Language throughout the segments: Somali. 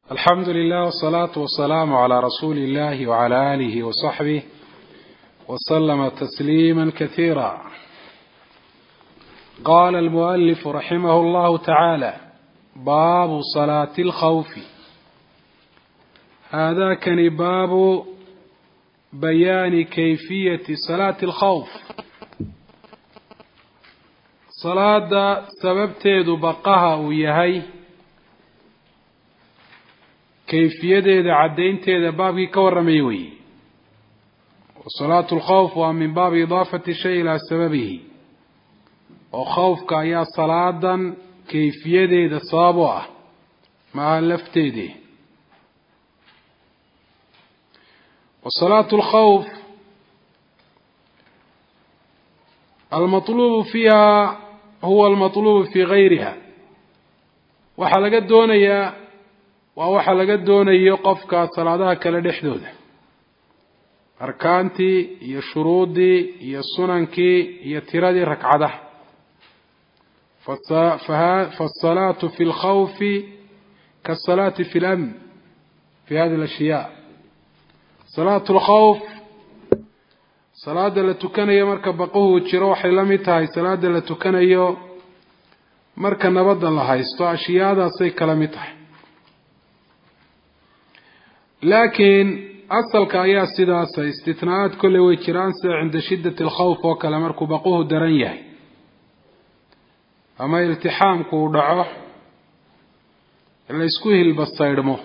الحمد لله والصلاة والسلام على رسول الله وعلى آله وصحبه وسلم تسليما كثيرا. قال المؤلف رحمه الله تعالى: باب صلاة الخوف. هذا كان باب بيان كيفية صلاة الخوف. صلاة سببتيد بقها ويهي kayfiyadeeda caddaynteeda baabkii ka warramay weeye. wasalaatu alkhawf waa min baabi idaafati shay ilaa sababihi, oo khawfka ayaa salaadan kayfiyadeeda sabab u ah maca lafteedii. wasalaatu alkhawf almatluubu fiiha huwa almatluubu fii gayriha. waxaa laga doonayaa waa waxa laga doonayo qofka salaadaha kale dhexdooda, arkaantii iyo shuruudii iyo sunankii iyo tiradii ragcadaha. faالصلاة في الخوف كالصلاة في الأمن في هذه الأشياء. صلاة الخوف salaada la tukanayo marka baqahu jiro waxay la mid tahay salaada la tukanayo marka nabadda la haysto. ashyaadaasay kala mid tahay, laakiin asalka ayaa sidaasa. istitnaa'aad kolley way jiraan, sida cinda shiddati alkhawf oo kale, markuu baquhu daran yahay ama iltixaamku uu dhaco la isku hilbasaydhmo.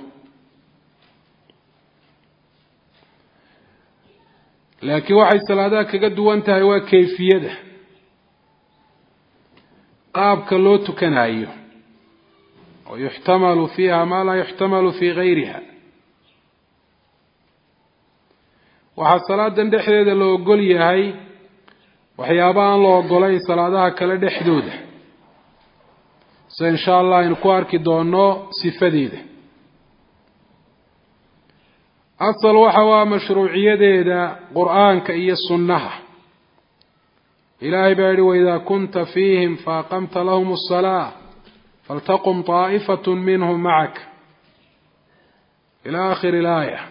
laakiin waxay salaadaha kaga duwan tahay waa kayfiyada, qaabka loo tukanayo, oo yuxtamalu fiiha maa laa yuxtamalu fii gayriha. waxaa salaadan dhexdeeda la ogol yahay waxyaaba aan la ogolayn salaadaha kale dhexdooda, sida insha allah aynu ku arki doono sifadeeda. asal waxa waa mashruuciyadeeda qur-aanka iyo sunnaha. ilaahay baa yihi: waidaa kunta fiihim faaqamta lahum الsalaa faltaqum طaa'ifaة minhum macaka ilى aakhiri اlaaya,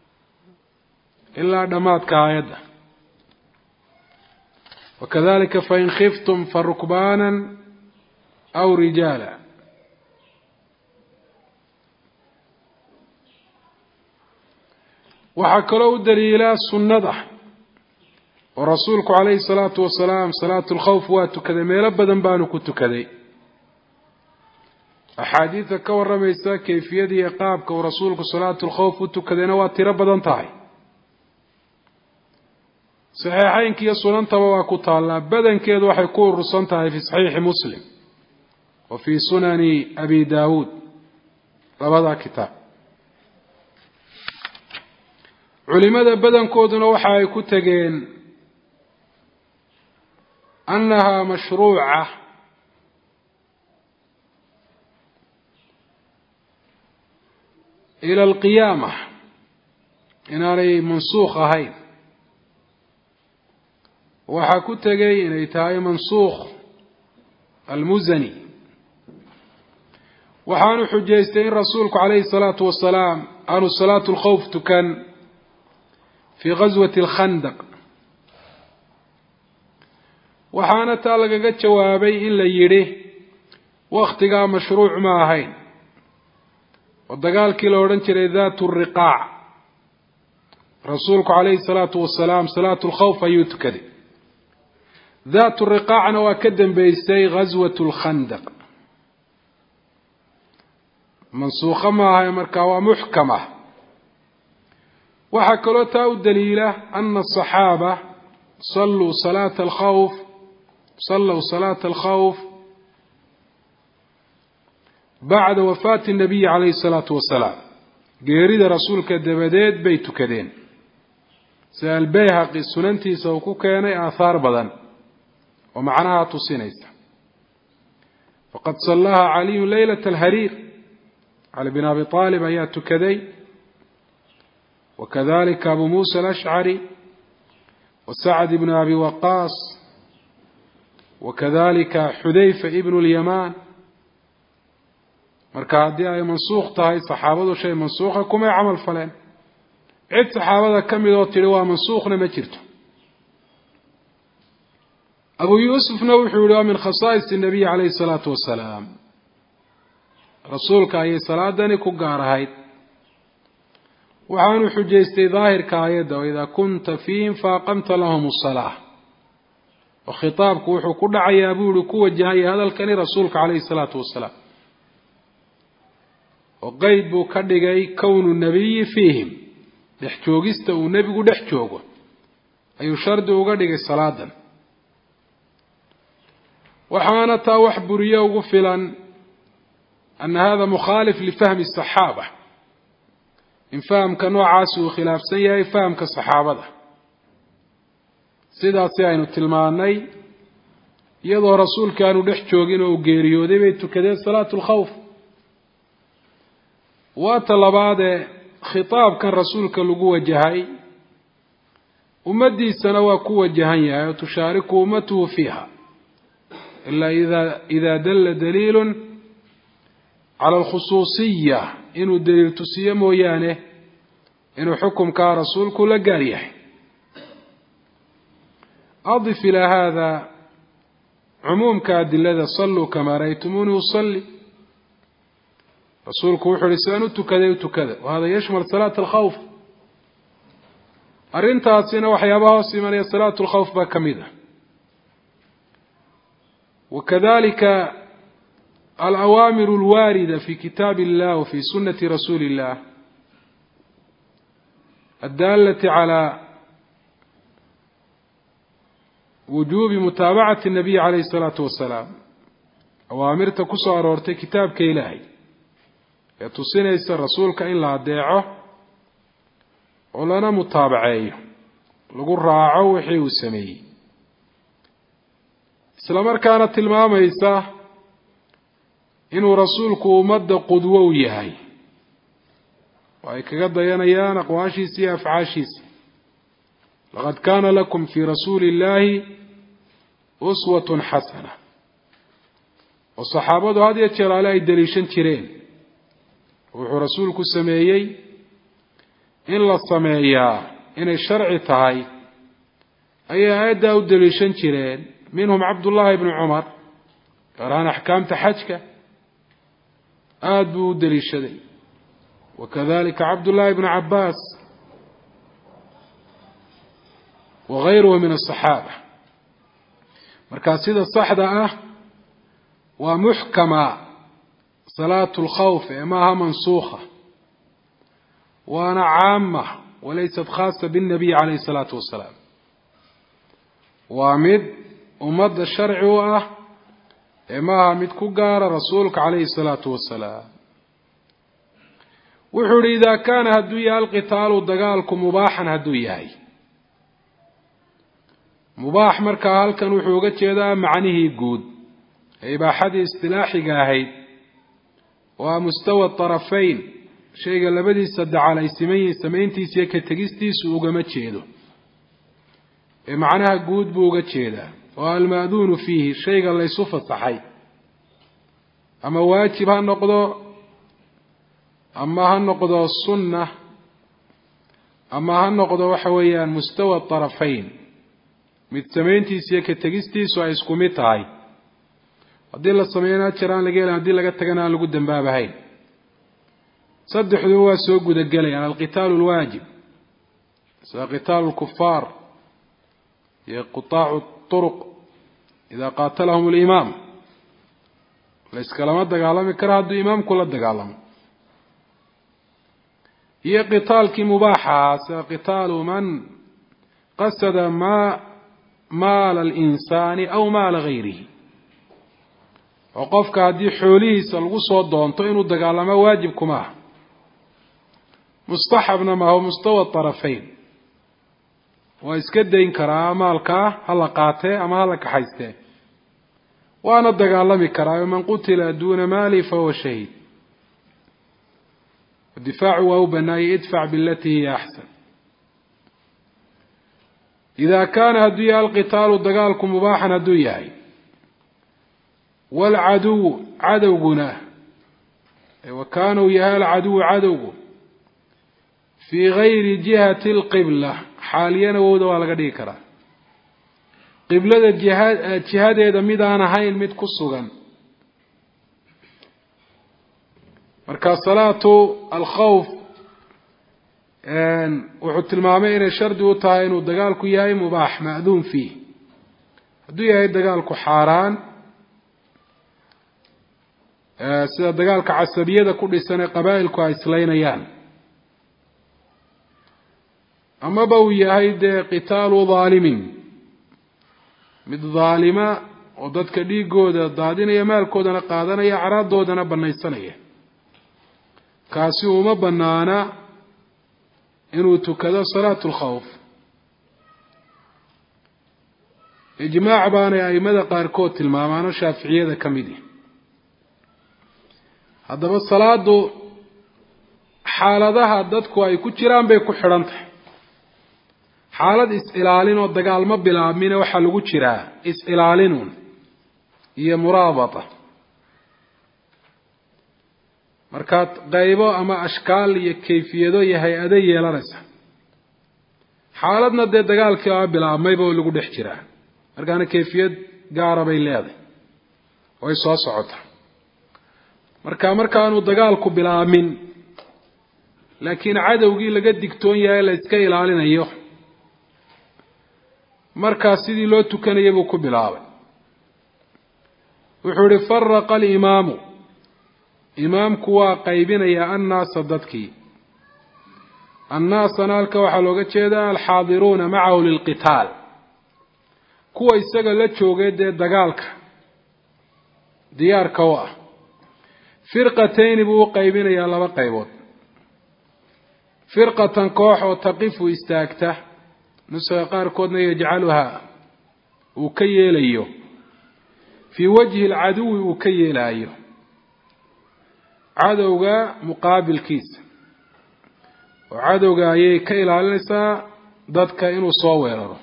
ilaa dhamaadka aayadda. wakadalika fain khiftum farukbaana aw rijaala. waxaa kaloo u daliilaa sunnada, oo rasuulku calayhi الsalaatu wasalaam salaatu lkhawf waa tukaday, meelo badan baanu ku tukaday. axaadiida ka warramaysa kayfiyada iyo qaabka uu rasuulku salaatu lkhawf u tukadayna waa tiro badan tahay. saxiixeynka iyo sunantaba waa ku taallaa. badankeedu waxay ku urursan tahay fi saxiixi muslim wa fii sunani abi daawuud, labada kitaab. culimada badankooduna waxa ay ku tegeen annaha mashruuca ila alqiyaama, inaanay mansuukh ahayn. waxaa ku tegay inay tahay mansuukh almusani. waxaanu xujaystay in rasuulku calayhi الsalaatu wasalaam aanu salaatu lkhawf tukan fii ghaswati alkhandaq. waxaana taa lagaga jawaabay in la yidhi wakhtigaa mashruuc ma ahayn, oo dagaalkii la odhan jiray daatu riqaac rasuulku calayhi الsalaatu wasalaam salaatu lkhawf ayuu tukaday. daatu riqaacna waa ka dambeysay ghaswatu lkhandaq. mansuukha ma ahay, markaa waa muxkama. waxaa kaloo taa u daliila ana asaxaaba salluu salaata alkhawf bacda wafaati الnabiyi calayhi الsalaatu wasalaam. geerida rasuulka dabadeed bay tukadeen, sida albayhaqi sunantiisa uu ku keenay aathaar badan oo macnaha tusinaysa. faqad sallaha caliyu laylat alhariir, cali bin abi aalib ayaa tukaday. wakadalika abu muusa alashcari wasacd ibn abi waqaas, wakadalika xudayfa ibn اlyamaan marka haddii ay mansuukh tahay saxaabadu shay mansuukha kumay camal faleen cid saxaabada ka mid oo tiri waa mansuukhna ma jirto. abu yuusufna wuxuu yihi waa min khasaa'is الnabiy calayhi الsalaatu wasalaam rasuulka ayay salaadani ku gaar ahayd waxaanu xujaystay daahirka aayadda waidaa kunta fiihim faaqamta lahum الsalaaة oo khitaabku wuxuu ku dhacayaa buu yihi ku wajahaya hadalkani rasuulka calayhi الsalaatu wasalaam oo qeyd buu ka dhigay kownu nabiyi fiihim dhex joogista uu nebigu dhex joogo ayuu shardi uga dhigay salaadan waxaana taa wax buriye ugu filan ana hada mukhaalif lifahmi الصaxaaba in fahamka noocaasi uu khilaafsan yahay fahamka saxaabada sidaasi aynu tilmaanay iyadoo rasuulka aanu dhex joogin oo uu geeriyooday bay tukadeen salaatu اlkhawf. waa ta labaadee khitaabkan rasuulka lagu wajahay ummadiisana waa ku wajahan yahay oo tushaariku ummatuhu fiiha ilaa idaa dalla daliilu cala alkhusuusiya inuu daliil tusiyo mooyaane inuu xukumkaa rasuulku la gaar yahay. adif ilaa hada cumuumka adilada saluu kamaa ra'aytumuunii usalli rasuulku wuxuu ihi sidaan u tukaday u tukada wahada yashmal salaata alkhawf arrintaasina waxyaabaha hoos imanaya salaatu alkhawf baa ka mid ah. wakadalika alawaamiru alwaarida fi kitaabi illah wa fi sunnati rasuuli illah addaalati calaa wujuubi mutaabacati الnabiy calayhi الsalaatu wasalaam awaamirta ku soo aroortay kitaabka ilaahay ee tusinaysa rasuulka in la adeeco oo lana mutaabaceeyo lagu raaco wixii uu sameeyey isla markaana tilmaamaysa inuu rasuulku ummadda qudwo u yahay oo ay kaga dayanayaan aqwaashiisa iyo afcaashiisa laqad kaana lakum fii rasuuli illaahi uswatun xasana oo saxaabadu had iyo jeer ale ay daliishan jireen wuxuu rasuulku sameeyey in la sameeyaa inay sharci tahay ayay aayaddaa u daliishan jireen minhum cabdullaahi bnu cumar gaar ahaan axkaamta xajka aada buu u daliishaday wakadalika cabdullaahi bnu cabbaas wagayruhu min asaxaaba markaa sida saxda ah waa muxkama salaatu alkhawf ee maaha mansuukha waana caama walaysat khaasa biاnnabiy calayhi الsalaatu wasalaam waa mid ummadda sharci u ah ee maaha mid ku gaara rasuulka calayhi الsalaatu wasalaam. wuxuu ihi idaa kaana hadduu yahay alqitaalu dagaalku mubaaxan hadduu yahay mubaax markaa halkan wuxuu uga jeedaa macnihii guud ee ibaaxadii istilaaxiga ahayd waa mustawa طarafayn shayga labadiisa dacal ay siman yihiin samayntiisa iyo ka tegistiisu ugama jeedo ee macnaha guud buu uga jeedaa oo alma'duunu fiihi shayga laysu fasaxay ama waajib ha noqdo ama ha noqdo sunna ama ha noqdo waxa weeyaan mustawa طarafayn mid samayntiisa iyo ka tegistiisu ay isku mid tahay haddii la sameeyana ajar aan laga helin haddii laga tagana aan lagu dambaabahayn. saddexdu waa soo gudagelayaan alqitaalu alwaajib sida qitaalu lkufaar iyo qutaacu turuq idaa qaatalahum alimaam layskalama dagaalami karo hadduu imaamku la dagaalamo iyo qitaalkii mubaaxaha sida qitaalu man qasada maala alinsaani aw maala gayrihi oo qofka haddii xoolihiisa lagu soo doonto inuu dagaalamo waajib kuma aha mustaxabna ma huwa mustawa طarafayn waa iska dayn karaa maalkaa hala qaatee ama hala kaxaystee waana dagaalami karaa man qutila duuna maali fahuwa shahiid difaacu waa u banaayay idfac bilatii hiya axsan. idaa kaana hadduu yahay alqitaalu dagaalku mubaaxan hadduu yahay waalcaduw cadowguna وكانوا يهال عدو في غير جهة القبلة حاليا وودوا على قديكرا قبلة الجهاد إذا ميدانا هاي الميد كسوغان مركز صلاة الخوف وحط المامين الشرد وطاين ودقالكو ياي مباح مأذون فيه هدو ياي دقالكو حاران سيدا دقالك عصبية كل سنة قبائلكو عسلين ايان أما بوي هيدا قتال ظالمين مد ظالمة ودادك ديقودا دادين يمالكودنا قادنا يعراض دودنا بنيسانية كاسيو ما بنانا إنو تكذا صلاة الخوف إجماع بانا أي مدى قاركوت المامانو شافعية ذا كميدي هذا بالصلاة حالة دادكو أي كتيران بيكو حرانته حالة إسئلالين والدقال مبلا من وحلقو تشرا إسئلالين هي مرابطة مركات غيبو أما أشكال يكيفيدو يهيئدي يلانسا حالتنا دي دقال كيوا بلا ميبو لقو دح تشرا مركانا كيفيد قاربين ليادي ويسوا صعوتا مركانو دقالكو بلا من لكن عدوغي لقد ديكتون يهي لإسكا إلالين أيوه markaa sidii loo tukanayay buu ku bilaabay wuxuu ri farqa al-imaamu imaamku waa qaybinaya annaas dadkii annaas analka waxa looga jeedaa al-haadiruna ma'ahu lil-qitaal kuwa isaga la joogay dagaalka diyaarka waa firqatayn buu qaybinaya laba qaybood firqatan koox oo taqifu istaagta نسخة قاركودنا يجعلها وكيليو في وجه العدو وكيلايو عدوغا مقابل كيس وعدوغا يكيلا لنسا ضدك إنو صويره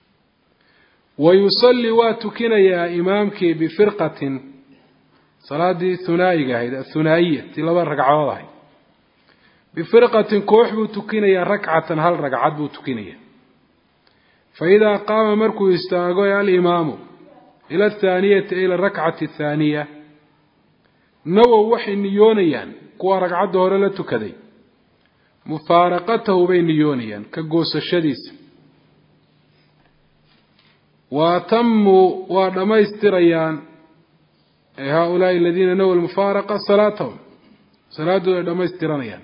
ويصلي واتكين يا إمامك بفرقة صلاة ثنائية الثنائية تلابا رقعة بفرقة كوحب تكين يا ركعة هل رقعة تكين فإذا قام مركو يستاغو الإمام إلى الثانية إلى الركعة الثانية نوو وحي نيونيا كوا ركعة دورلة كذي مفارقته بين نيونيا كقوس الشديس وتموا ودما يستريان هؤلاء الذين نووا المفارقة صلاتهم صلاة دما يستريان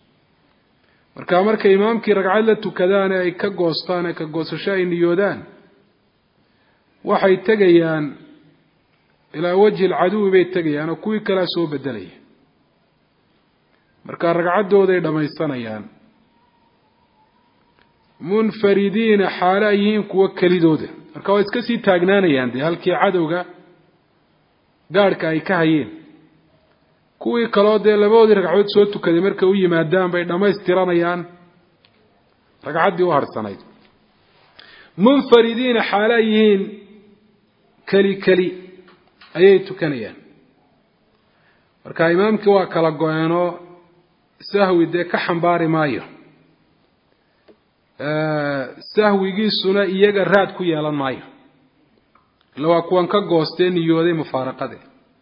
marka imaamkii ragcad la tukadaan ay ka goostaan ka goosasho ay niyoodaan waxay tagayaan ila wajhi al-adu bay tagayaan oo kuwii kala soo bedelay marka ragcadooda ay dhamaysanayaan munfaridiin xaalayiin kuwa kalidooda marka way iska sii taagnaanayaan halkii cadowga gaarka ay ka hayeen kuwii kaloo dee labadoodii ragcadood soo tukaday marka u yimaadaan bay dhamaystiranayaan ragcaddii u harsanayd munfaridiin xaalayihiin kali ayay tukanayaan marka imaamkii waa kala go'eenoo sahwi dee ka xambaari maayo sahwigiisuna iyaga raad ku yeelan maayo ila waa kuwan ka goosteen niyooday mufaaraqadii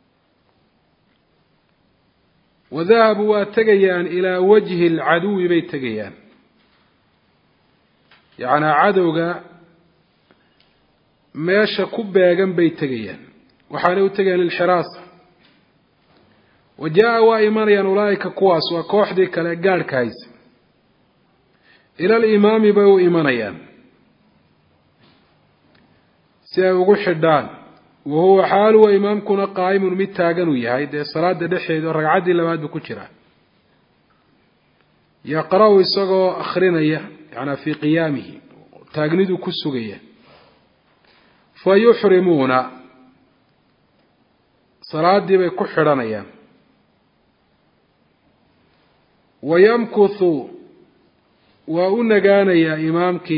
وذهبوا واتجيان إلى وجه العدو بيتجيان يعني عدوغا ماشى كوبا جنب بيتجيان وحالو تجيان للحراسة وجاء وإيمان أولئك كواس وكوحدي كالجار كايس إلى الإمام بيو إيمانيان سيقول حدان وهو حال وإمامكنا قائم متاغن وياي دي صلاة دحيد ورقعدي لباد بكجرا يقرأ يسقو أخرينيا يعني في قيامه تاغنيد كسوغيا فيحرمون صلاة دي بكحرانيا ويمكث وأنغانيا إمامك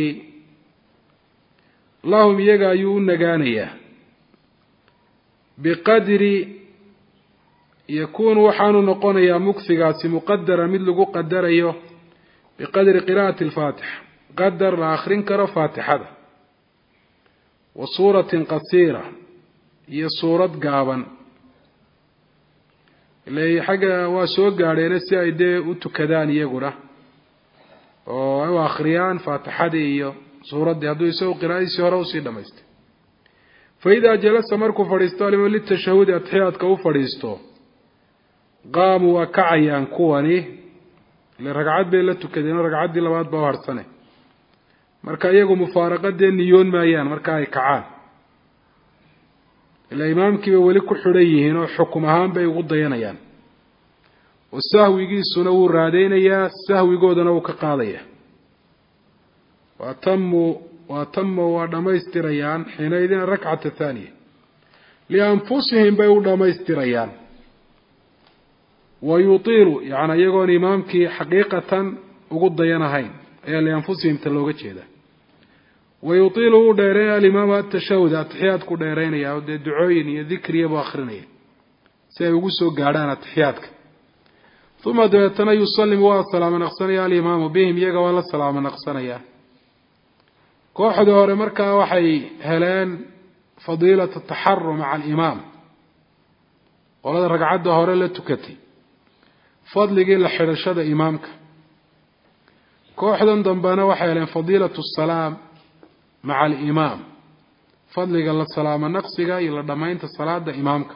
لهم يغايو أنغانيا بقدر يكون وحان نقونيا مكثقات مقدرة مثل قدر أيه بقدر قراءة الفاتح قدر لآخرين كرا فاتحة وصورة قصيرة هي صورة قابا اللي حاجة واسوق علينا سيدي وتكدان يقوله oo akhriyaan faatixadii iyo suuradii haduu isoo qiraa'isi hore u sii dhameystay فإذا جلس مركو فريستو لما للتشهد أتحياتك وفريستو قاموا وكعيان كواني لرقعات بي لتو كدين رقعات دي لبات بوهر سنة مركا يقو مفارقات دي نيون مايان مركا يكعان الإمام كي وليكو حريهين وحكمهان بي غضيان يان والسهو يجي سنو الرادين يا السهو يقودنا وكقاضية واتموا ودميستريان حينئذ الركعة الثانية لأنفسهم بيو دميستريان ويطيروا يعني يقول إمامك حقيقة وقضينا هين أي لأنفسهم تلوغة جيدة ويطيلوا ديرين الإمام التشهد التحياتك ديرين يا دعوين يا ذكري وآخرين سيقصوا قادان التحياتك ثم دعتنا يسلم والسلام نقصنا الإمام بهم يقوى السلام نقصنا كوحد هوري مركا وحي هلان فضيلة التحر مع الإمام ولد رقعد هوري لتكتي فضل قيل حرشد إمامك كوحد دنبانا وحي هلان فضيلة السلام مع الإمام فضل قيل السلام نقصي إلى دمائنة الصلاة دا إمامك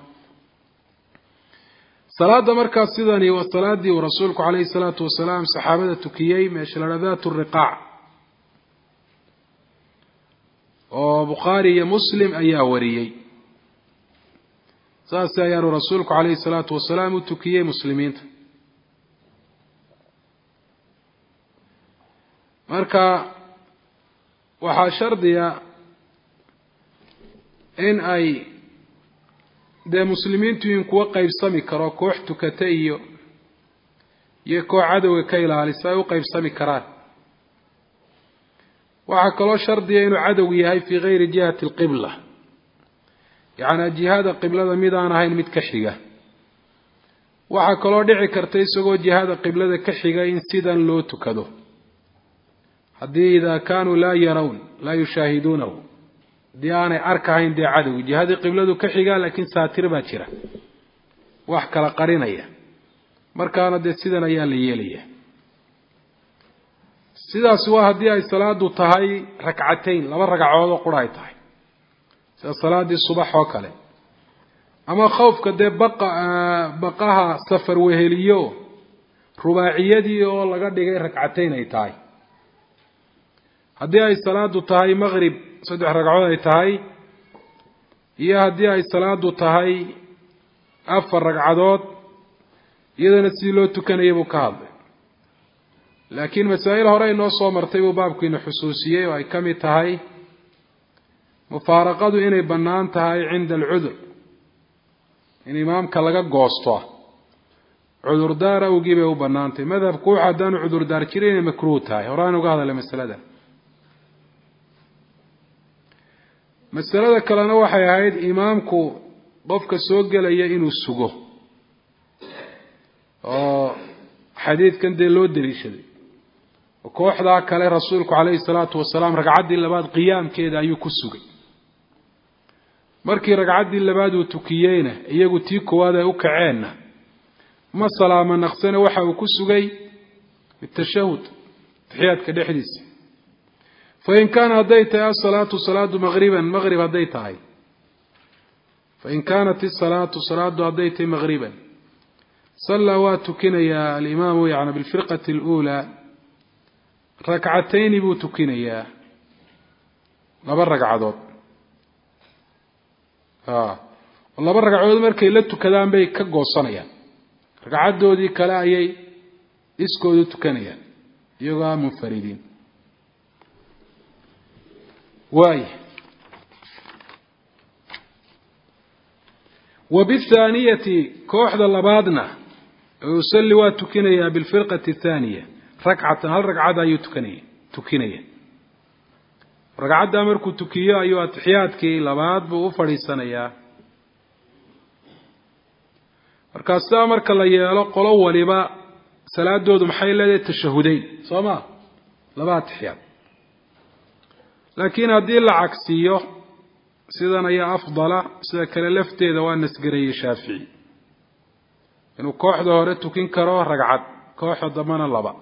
صلاة مركا سيداني والصلاة دي ورسولك عليه الصلاة والسلام صحابة تكيي ماشل ذات الرقاع وبخاري مسلم أيا وريي ساسا يا رسولك عليه الصلاة والسلام تكيي مسلمين مركا وحا شرديا إن أي ده مسلمين تين كوا قيب سمي كرا كوح تكتئيو يكو عدو كيلا لسايو قيب سمي كران وعكلو شردي إنو عدو يهي في غير جهة القبلة يعني جهاد القبلة ميدان هاي متكحيقة وعكلو دعي كرتيسو جهاد القبلة كحيقة إنسيدا لو تكدو حدي إذا كانوا لا يرون لا يشاهدونه ديانة أركعين دي عدو جهاد قبلته كحيقا لكن ساتر باكرة وحكا لقرينية مركانا دي سيدان أيان ليالية سيدا سواها دي أي صلاة دو تهي ركعتين لما ركعوضو قرأي تهي سيدا صلاة دي الصباح وكالي أما خوف كده بقاها سفر وهليو رباعية دي والله قد دي ركعتين أي تهي هدي أي صلاة دو تهي مغرب صدح رقعود أي تهي هي هدي أي صلاة دو تهي أفر رقعدود إذا نسيلو تكن يبو كاظ لكن مسائل هراء نوصو مرتبو بابك إنو حسوسية وأي كمي تهي مفارقة إني بنان تهي عند العذر إن إمامك لغا قوستوه عذر دار أو جيبه بنان تهي ماذا بكو عدان عذر دار كرين مكروه تهي هراء نقاض لمسألة ده مسألة كلنا waxay ahayd imaamku qofka soo galaya inuu sugo oo xadiidkan de loo dariishaday oo kooxda kale rasuulku kaleey salaatu wasalaam ragcadii labaad qiyaamkeeda ayuu ku sugay markii ragcadii labaad uu tukiyayna iyagu tii koowaad ay u kaceena ma salaama naqsana waxa uu ku sugay tashahhud tahiyadka dhexdiisa فإن كان هديتها الصلاة صلاة مغرب هديتها فإن كانت الصلاة صلاة هديت مغربا صلى واتكنيا الإمام يعني بالفرقة الأولى ركعتين بوتكنيا لبر ركعات والله بر ركعات مركي لتو كلام بي كغوسنيا ركعات دودي كلا ايي اسكودو تكنيا يوغا منفردين واي وبالثانية كوحد اللبادنا يصلي واتكنيا بالفرقة الثانية ركعة هل ركعة يتكنيا ركعة أمركو تكيا أيها التحيات كي لباد بوفري سنيا markaas marka la yeelo qolo waliba salaadoodu maxay leedahay tashahudayn sooma laba taxiyaad laakiin haddii la cagsiyo sidan ayaa afdala sida kale lafteeda waa nasgareeyay Shaafici inuu kooxda hore tukin karo ragcad kooxda dambana laba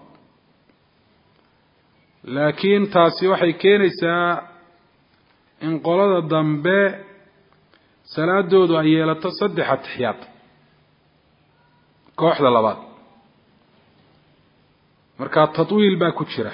laakiin taasi waxay keenaysaa in qolada dambe salaadoodu ay yeelato 3 taxiyaad kooxda labaad marka tatwiil baa ku jira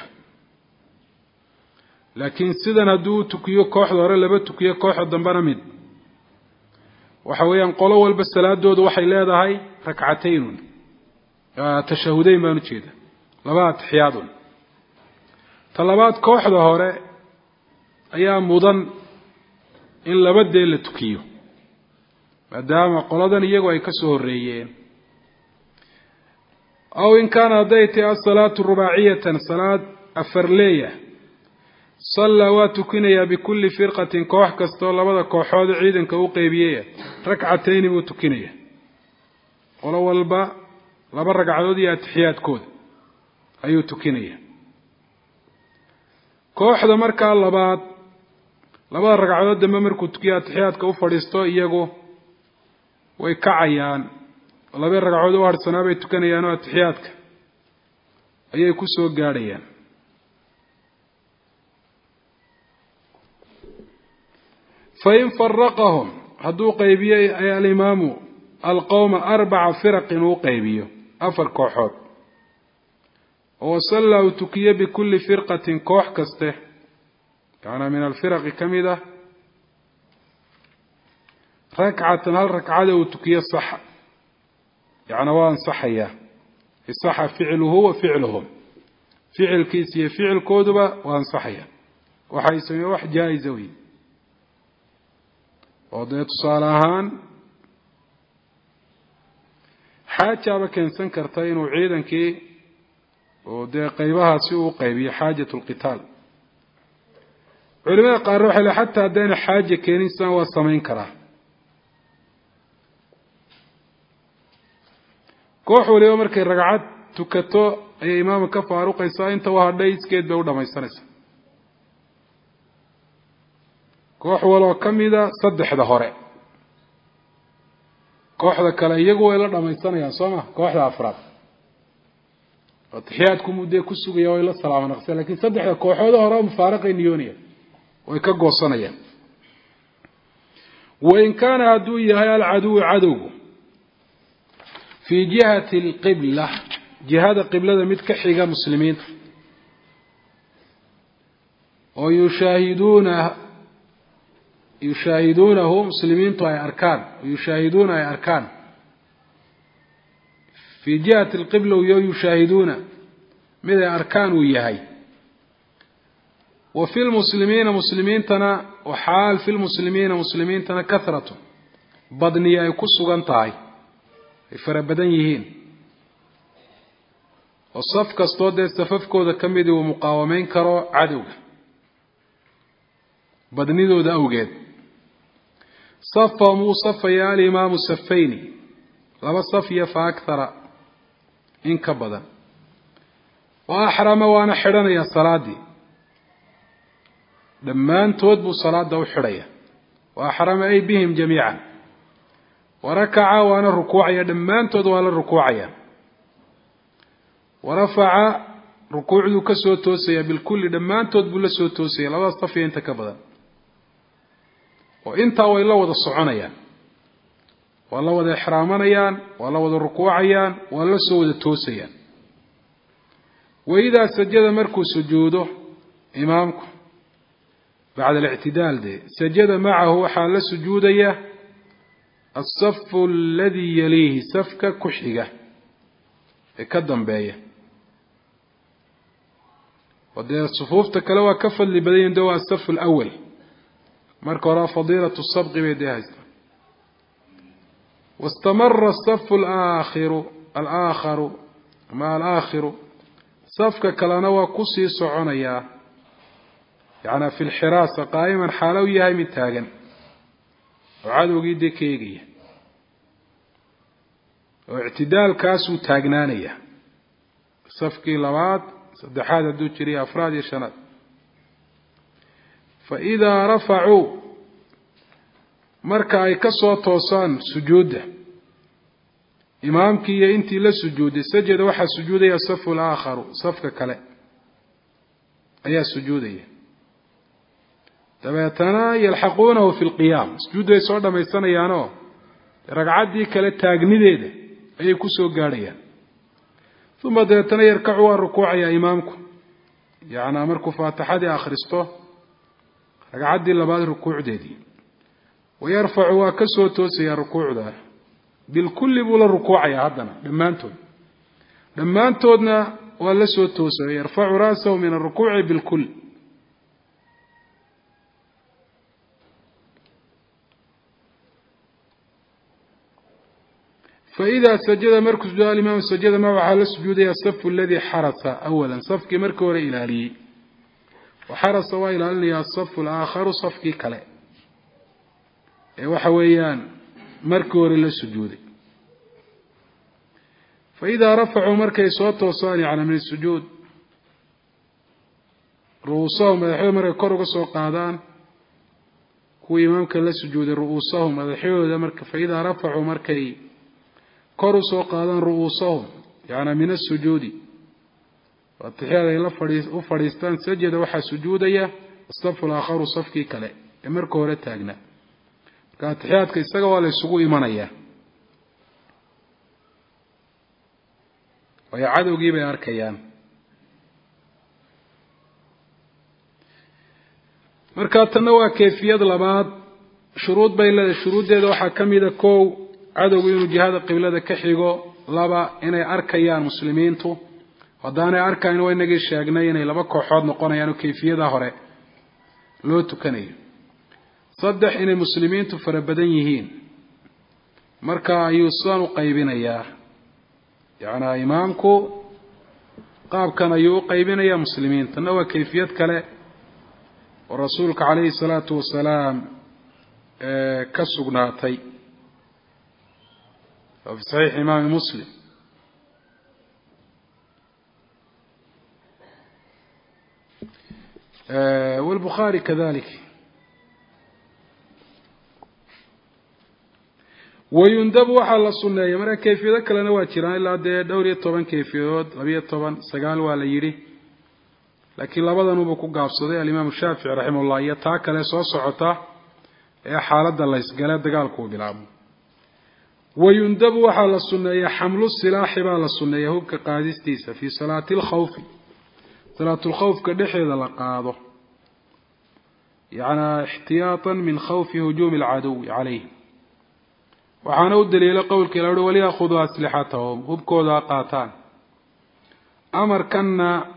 laakiin sidan hadduu tukiyo kooxda hore laba tukiyo kooxda dambana mid waxa weeyaan qolo walba salaadoodu waxay leedahay rakcatayn tashahudayn baan u jeeda laba taxiyaad talabaad kooxda hore ayaa mudan in laba deel la tukiyo maadaama qoladan iyagu ay ka soo horeeyeen aw in kana dayti as-salatu rubaa'iyatan salat afarliya صلى واتكنيا بكل فرقة كوح كستو لبدا كوحود عيدن كو قيبيه ركعتين وتكنيا ولو والبا لبا ركعدود يا تحيات كود ايو تكنيا كوحدا marka labaad laba ragcadood dama markuu tukiya taxiyaadka u fadhiisto iyagu way kacayaan laba ragcadood oo harsanaa bay tukanayaan oo taxiyaadka ayay ku soo gaadhayaan فإن فرقهم هدو قيبيه أي الإمام القوم 4 فرق وقيبيه أفر كوحود وصلى وتكيه بكل فرقة كوح كسته كان من الفرق كمده ركعة هل ركعة وتكيه صح يعني وان صحية الصح فعله وفعلهم فعل كيسية فعل كودبة وان صحية وحيث يوح جائزوي وضيت صالحان حاجة بكنسن كرتين وعيدا كي ودي قيبها سوء قيبية حاجة القتال علماء قالوا حتى حتى دين حاجة كينيسان والسمين كراه كوحوا اليوم مركي رقعات تكتو أي إمام كفارو قيسا انت وهرديس كيد بودا ما يستنس كوحوا لو كميدا صدح ده هوري كوحدا كلا يقوى إلا ما يستنيا صوما كوحدا أفراد وتحياتكم ودي كسوغي يوى إلا السلام نقصي لكن صدح ده كوحوا ده هورا مفارقة نيونية ويكاقوا صنيا وإن كان عدوي هيا العدو عدو في جهة القبلة جهة قبلة متكحيقة مسلمين ويشاهدونه مسلمين تو أي أركان ويشاهدون أي أركان في جهة القبلة ويشاهدون من أركان ويهي وفي المسلمين مسلمين تنا وحال في المسلمين مسلمين تنا كثرة بدنيا يكسوا قنطاي فربدن يهين والصف كستود استففكو ذا كميدي ومقاومين كرو عدو بدنيدو ذا أوجد صف مو صف يا الإمام صفيني لما صفية فأكثر إن كبدا وأحرم وأنا حرنا يا صلاة دي لما أنت تودبوا صلاة دو حرية وأحرم أي بهم جميعا وركع وانا الركوع دمان تود ولا الركوع ورفع ركوع ذو كسو توسيا بالكل دمان تود بلا سو توسيا لا صفي انت كبدا وانت ولا ودا صعنيا ولا ودا احرامنيا ولا ودا ركوعيا ولا سو ودا توسيا واذا سجد مركو سجوده امامكم بعد الاعتدال دي سجد معه حال سجوديه الصف الذي يليه صفك كحيقة كدن باية ودي الصفوف تكلوا كفل اللي بدين دوا الصف الأول مركو را فضيلة السبق بيديها واستمر الصف الآخر مع الآخر صفك كلانوا كسي صعنيا يعني في الحراسة قائما حالوية هاي متاقن وعادوا قيدي كيقية واعتدال كاسو تاجنانية صفكي لباد صدحات الدوشري أفراد يشنات فإذا رفعوا مركا يكسوا توصان سجوده إمامك يا أنت لا سجود سجد واحد سجود يا صف الآخر صفك كلا أي سجودية تبعتنا يلحقونه في القيام سجود يسوع ما يستنى يانو رجعت دي كلا تاجني ده أي كسو قاريا ثم تبعتنا يركعوا الركوع يا إمامكم يعني أمركم فاتحة دي آخرسته رجعت دي اللي بعد الركوع دي ويرفعوا كسو توسي الركوع ده بالكل بولا الركوع يا عدنا لما أنتودنا ولا سو توسي يرفع رأسه من الركوع بالكل فإذا سجد مركز دعاء الإمام سجد معه على السجود الصف الذي حرس أولا صفك مركز إلى لي وحرس وإلى لي الصف الآخر صفك كلا وحويان مركز إلى السجود فإذا رفعوا مركز صوت وصانع من السجود رؤوسهم مدحيو مركز كورو قصوا قادان هو إمامك للسجود رؤوسهم مدحيو مركز فإذا رفعوا مركز كورسوا قادان رؤوسهم يعني من السجود والتحيات إلى فريستان سجد وحا سجودية الصف الآخر صفكي كلا يمركو رتاقنا كانت تحيات كيستقوى للسقوء إيمانية ويعادوا قيبا ياركيان مركات تنوى كيفية لبعض شروط بين الشروط دي وحا كميدا كو عدو إنه جهاد قبلة كحيقو لابا إنه أركيان مسلمين تو ودانا أركيان وإنه الشاقنين إنه لابا كوحاد نقونا يعني كيفية هوري لو تكني صدح إنه المسلمين تو فربدن يهين مركا يوصانوا قيبين إياه يعني إمامكو قاب كان يو قيبين إياه مسلمين تنوى كيفية كلا ورسولك عليه الصلاة والسلام كسقناتي في صحيح إمام مسلم والبخاري كذلك ويندب وحال السنة يمرا كيفية ذلك لنا واتران إلا دوري الطبان كيفية لبي الطبان سقال ولا يري لكن لابد أنه بكو قابصدي الإمام الشافعي رحمه الله يتاك لسوا صعطة حالة الله يسقال دقالكو بالعام ويندب وحال السنة حمل السلاح بال السنة هو كقادستيسة في صلاة الخوف صلاة الخوف كدحي ذا لقاضه يعني احتياطا من خوف هجوم العدو عليه وحانو الدليل قول كلا وليأخذوا أسلحتهم هبكوا ذا قاتان أمر كنا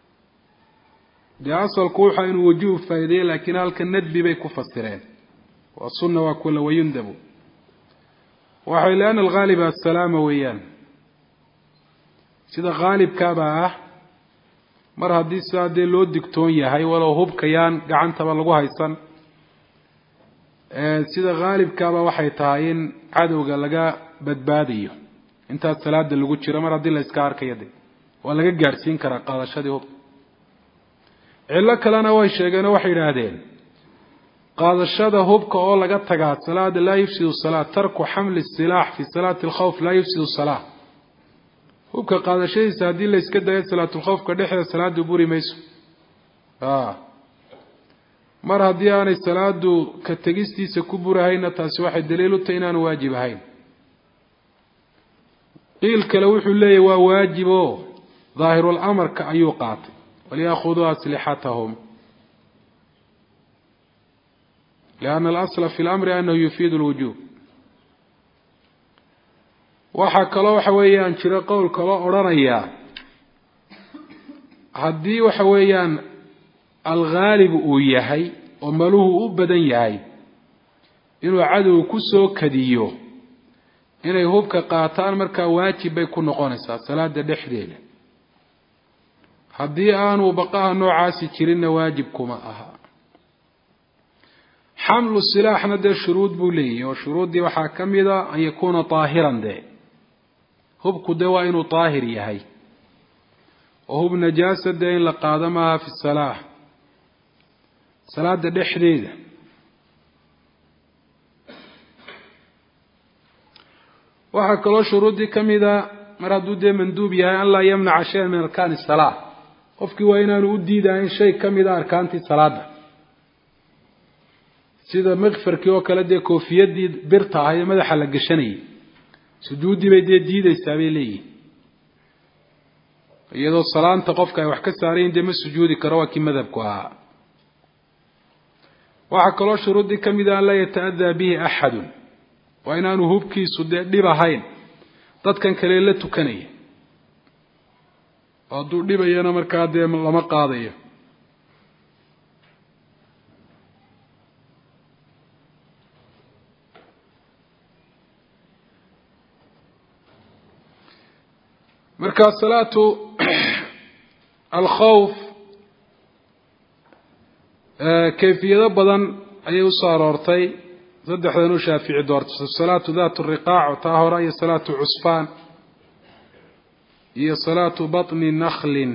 لأصل كوحا إن وجوه فايدين لكن هل كالندب بيكو فسرين والسنة وكل ويندبوا waxay laan الغالب السلام weeyaan sida gaalibkaaba ah mar hadii saade loo digtoon yahay walaw hubkayaan gacantaba lagu haysan sida gaalibkaaba waxay tahay in cadowga laga badbaadiyo inta salaada lagu jiro mar hadii la iska arkayade waa laga gaarsiin karaa qaadashadii hub illa kalena way sheegeen waxay yiraahdeen قاد الشهادة هبك أولا قد تقعد صلاة لا يفسد الصلاة ترك حمل السلاح في صلاة الخوف لا يفسد الصلاة هبك قاد الشيء سادين ليس كده صلاة الخوف كده صلاة دبوري ميسو مرة ديان الصلاة كتجستي سكبر هين تاسواح الدليل التينان واجب هين قيل كلوح الله وواجبه ظاهر الأمر كأيوقات وليأخذوا أسلحتهم لأن الأصل في الأمر أنه يفيد الوجوب وحكى الله حويان شرا قول كلا أرانيا هدي وحويان الغالب وياهي وملوه أبدا ياهي إنه عدو كسو كديو إنه يهوبك قاتان مركا واجب يكون نقونسا صلاة دحديل هدي آن وبقاها نوعاسي كرين واجبكما أها حمل السلاح ندى شروط بولي وشروط دي وحاكم إذا أن يكون طاهرا ده hubku dee waa inuu daahir yahay oo hub najaasa dee in la qaado maaha fi salaa salaada dhexdeeda. waxaa kaloo shuruudii ka mida mar hadduu dee manduub yahay an laa yamnaca shayan min arkaani salaa, qofkii waa inaanu u diidayn shay ka mida arkaantii salaada, sida mikfarkii oo kale dee koofiyadii birta ah ee madaxa la gashanayay sujuuddii bay dee diidaysaa bay leeyihin, iyadoo salaanta qofka ay wax ka saarayin dee ma sujuudi karo, waa kii madhabku ahaa. waxaa kaloo shuruudii ka mida an laa yata'adaa bihi axadun, waa inaanu hubkiisu dee dhib ahayn dadkan kale la tukanaya, oo hadduu dhibayana markaa dee lama qaadayo. markaa salaatu alkhawf kayfiyado badan ayay usoo aroortay, saddexdan u shaafici doorto salaatu daat riqaac taa hore iyo salaatu cusfaan iyo salaatu batni nakhlin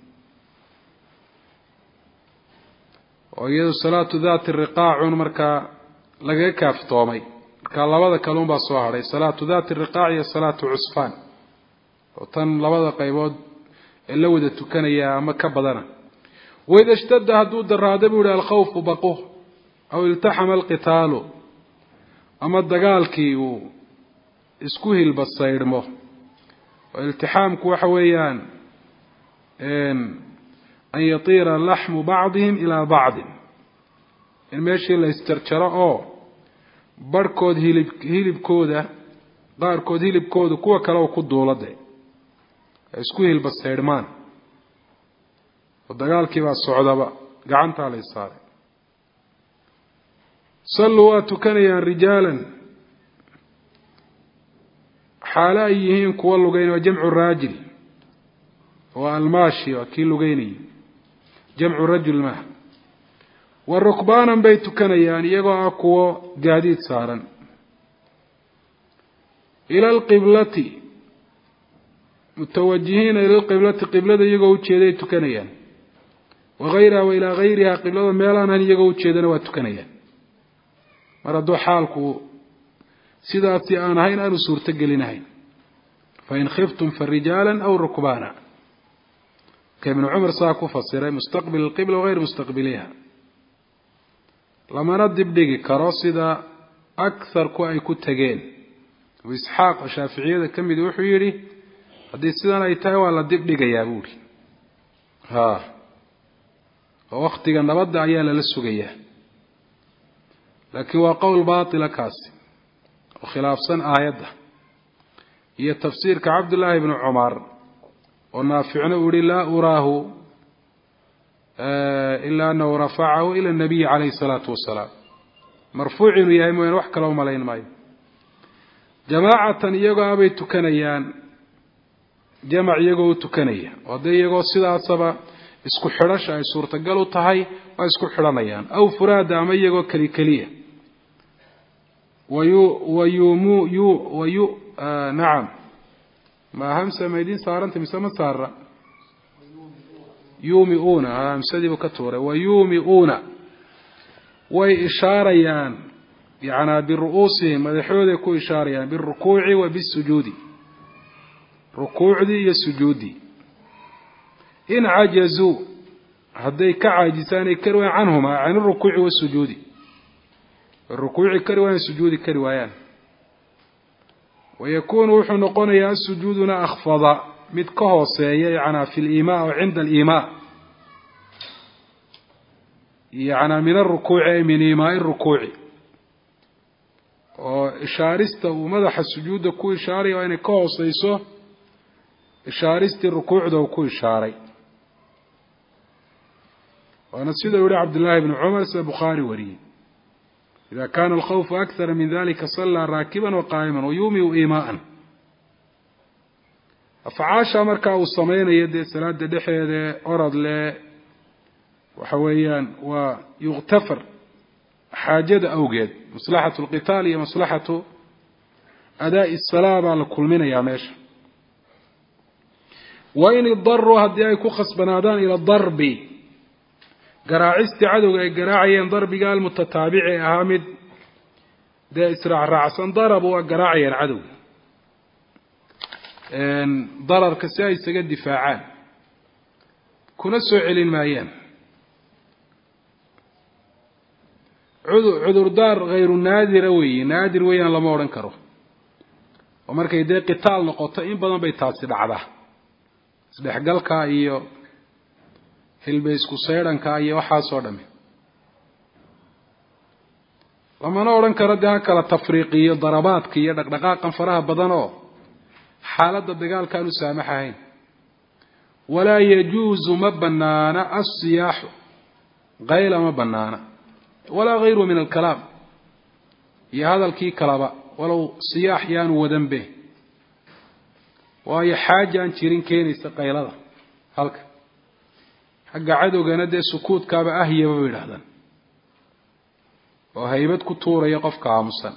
oo iyadu salaatu daat riqaacun markaa laga kaaftoomay, markaa labada kalun baa soo hadhay salaatu daat riqaac iyo salaatu cusfaan oo tan labada qaybood ee la wada tukanaya ama ka badana. waida ishtadda hadduu daraado buu yihi alkhawfu baqo aw iltaxama alqitaalu ama dagaalkii uu isku hilbasaydhmo, oo iltixaamku waxa weeyaan an yatiira laxmu bacdihim ilaa bacdin, in meeshii la isjarjaro oo barhkood hilibkooda qaarkood hilibkooda kuwa kale oo ku duulade ay isku hilbasaydhmaan, oo dagaalkii baa socdaba gacantaa la saaray. salluu waa tukanayaan rijaalan xaalo ay yihiin kuwa lugeyn, waa jamcu raajil, waa almaashi waa kii lugeynayay, jamcu rajul maaha. wa rukbaanan bay tukanayaan iyagoo ah kuwo gaadiid saaran. ila alqiblati mutawajihiina ila alqiblati, qiblada iyagoo ujeeday tukanayaan. wagayraha wa ilaa gayriha, qiblada meelaanhan iyagoo ujeedana waa tukanayaan, mar hadduu xaalku sidaasi aan ahayn aanu suurto gelinahayn. fain khiftum farijaalan aw rukbaana, ka ibnu cumar saa ku fasiray, mustaqbil alqibla wagayr mustaqbiliha. lamana dibdhigi karo sida akarku ay ku tageen. abu isxaaq oo shaaficiyada ka mid wuxuu yidhi haddii sidan ay tahay waa la dibdhigayaa buu ihi, oo waktiga nabadda ayaa lala sugayaa. laakiin waa qowl baatila kaasi oo khilaafsan aayadda iyo tafsiirka cabdullaahi ibnu cumar oo naaficna uu yihi laa uraahu ilaa anahu rafacahu ila nabiyi calayhi salaatu wasalaam, marfuuc inuu yahay mooyaan wax kale umalayn maayo. jamaacatan iyagoo abay tukanayaan, jamac iyagoo u tukanaya, oo dee iyagoo sidaasaba isku xidhasha ay suurtagal u tahay waa isku xidhanayaan. aw furaada, ama iyagoo keli keliya. nacam ma hamsa maydin saaranta mise ma saara? yuumiuuna, hamsadiibu ka tuuray. wayuumiuuna way ishaarayaan yanaa biru'uusihim, madaxooday ku ishaarayaan, birukuuci wa bisujuudi, rukuucdii iyo sujuuddii. in cajazuu, hadday ka caajisaan ay kari waayaan canhumaa, can irukuuci wasujuudi, rukuuci kari waayaan, sujuudi kari waayaan. wayakuunu wuxuu noqonayaa asujuuduna akhfada, mid ka hooseeya yanaa fi liimaa oo cinda aliimaa, yanaa min arukuuci ay min iimaai rukuuci, oo ishaarista uu madaxa sujuudda ku ishaaraya waa inay ka hooseyso ishaaristii rukuucda uu ku ishaaray. waana sida u yihi cabdullaahi bnu cumar, sida bukhaari wariyey, ida kaana alkhawfu akthara min dalika sallaa raakiban wa qaa'iman wayuumiu iimaa'an. afcaasha markaa uu samaynayo dee salaada dhexeeda orod le waxa weeyaan waa yuktafar xaajada awgeed, maslaxatu alqitaal iyo maslaxatu adaa'i salaa baa la kulminayaa meesha. وإن الضروا هدي أي كخص بنادان إلى الضرب قراعست عدو أي قراعيا ضرب قال متتابع أهامد ده إسراع رعسا ضربوا قراعيا عدو ضرر كسائي سجد دفاعان كنا سعل المايان عذر دار غير نادر ويان لما ورنكره ومركا يدي قتال نقطة إن بدن بيتاسي دعده isdhexgalka iyo hilbeysku seeranka iyo waxa soo dhamay lamana oran karo daa kala tafriiqiyo darabaadka iyo dhaqdhaqaaqan faraha badan oo xaaladda dagaalka aanu saamaxayn wala yajuzu mabnana as-siyah qayla mabnana wala ghayru min al-kalam ya hada al-kalaba walaw siyah yaanu wadan be waayo xaaja aan jirin keenaysa qaylada halka xagga cadowgana dee sukuudkaaba ahyaba bay yidhaahdaan oo haybad ku tuuraya qofka aamusan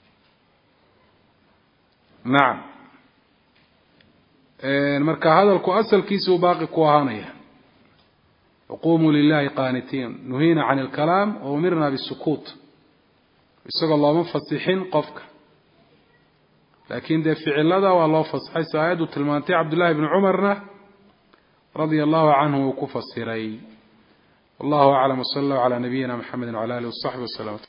nacam marka hadalku asalkiisa uu baaqi ku ahaanaya وقوموا لله قانتين نهينا عن الكلام وأمرنا بالسكوت isagoo looma fasixin qofka لكن ده فعل هذا والله فصحي سعيد وتلمانتي عبد الله بن عمرنا رضي الله عنه وكفى السري والله أعلم وصلى على نبينا محمد وعلى آله وصحبه وسلم.